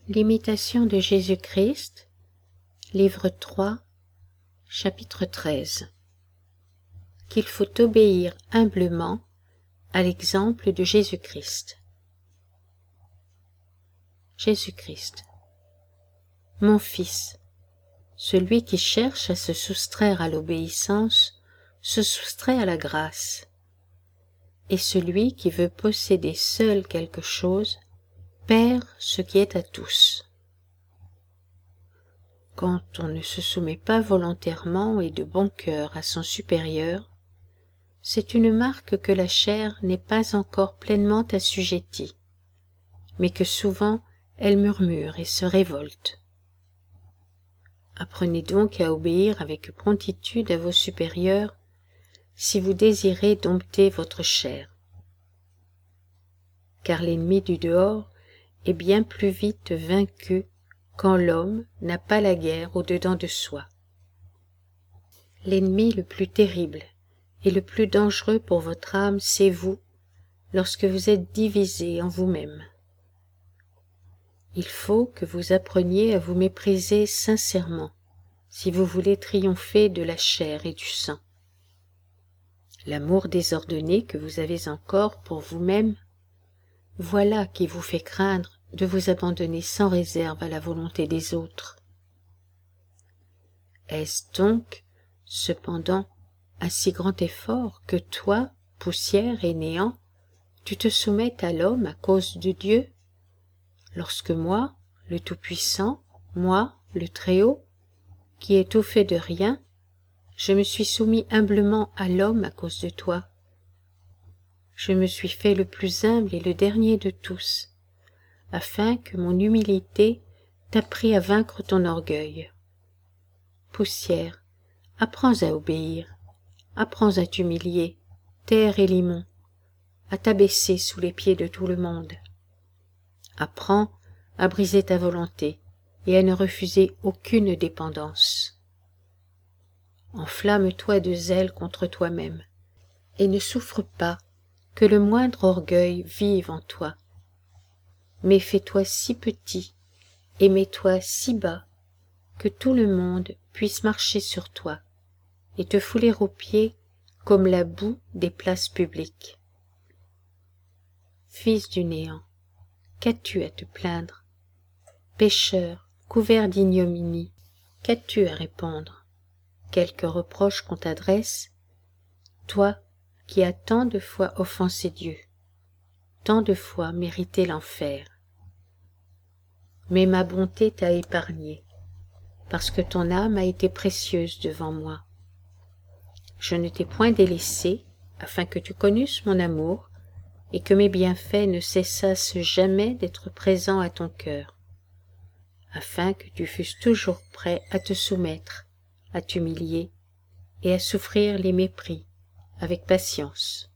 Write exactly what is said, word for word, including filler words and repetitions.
L'imitation de Jésus-Christ, livre trois, chapitre treize. Qu'il faut obéir humblement à l'exemple de Jésus-Christ. Jésus-Christ. Mon fils, celui qui cherche à se soustraire à l'obéissance se soustrait à la grâce, et celui qui veut posséder seul quelque chose perd ce qui est à tous. Quand on ne se soumet pas volontairement et de bon cœur à son supérieur, c'est une marque que la chair n'est pas encore pleinement assujettie, mais que souvent elle murmure et se révolte. Apprenez donc à obéir avec promptitude à vos supérieurs si vous désirez dompter votre chair. Car l'ennemi du dehors est bien plus vite vaincu quand l'homme n'a pas la guerre au-dedans de soi. L'ennemi le plus terrible et le plus dangereux pour votre âme, c'est vous, lorsque vous êtes divisé en vous-même. Il faut que vous appreniez à vous mépriser sincèrement, si vous voulez triompher de la chair et du sang. L'amour désordonné que vous avez encore pour vous-même, voilà qui vous fait craindre de vous abandonner sans réserve à la volonté des autres. Est-ce donc, cependant, un si grand effort que toi, poussière et néant, tu te soumettes à l'homme à cause de Dieu, lorsque moi, le Tout-Puissant, moi, le Très-Haut, qui ai tout fait de rien, je me suis soumis humblement à l'homme à cause de toi. Je me suis fait le plus humble et le dernier de tous, afin que mon humilité t'apprît à vaincre ton orgueil. Poussière, apprends à obéir, apprends à t'humilier, terre et limon, à t'abaisser sous les pieds de tout le monde. Apprends à briser ta volonté et à ne refuser aucune dépendance. Enflamme-toi de zèle contre toi-même, et ne souffre pas que le moindre orgueil vive en toi. Mais fais-toi si petit et mets-toi si bas que tout le monde puisse marcher sur toi et te fouler aux pieds comme la boue des places publiques. Fils du néant, qu'as-tu à te plaindre? Pécheur, couvert d'ignominie, qu'as-tu à répondre? Quelque reproche qu'on t'adresse, toi qui as tant de fois offensé Dieu, tant de fois mérité l'enfer. Mais ma bonté t'a épargné, parce que ton âme a été précieuse devant moi. Je ne t'ai point délaissé, afin que tu connusses mon amour, et que mes bienfaits ne cessassent jamais d'être présents à ton cœur, afin que tu fusses toujours prêt à te soumettre, à t'humilier et à souffrir les mépris avec patience.